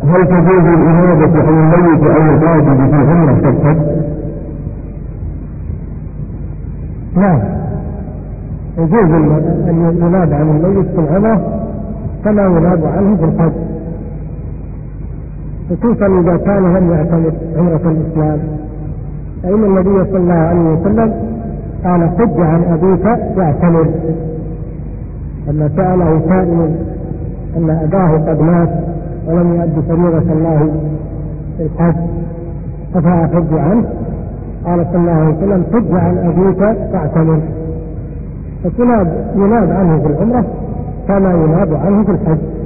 هل تجوز الإنابة عن الميت أو الغائب في عمرة كالحج؟ نعم، يجوز أن يناب عن الميت في العمرة كما يناب عنه في الحج، خصوصا إذا كان لم يعتمد عمرة الإسلام، فإن النبي صلى الله عليه وسلم قال حج عن أبيك واعتمر. لما سأله سائل أن أباه قد مات ولم يؤد فريضة الله في الحج أفأحج عنه؟ قال صلى الله عليه وسلم حج عن أبيك واعتمر. فيناب عنه في العمرة كما يناب عنه في الحج.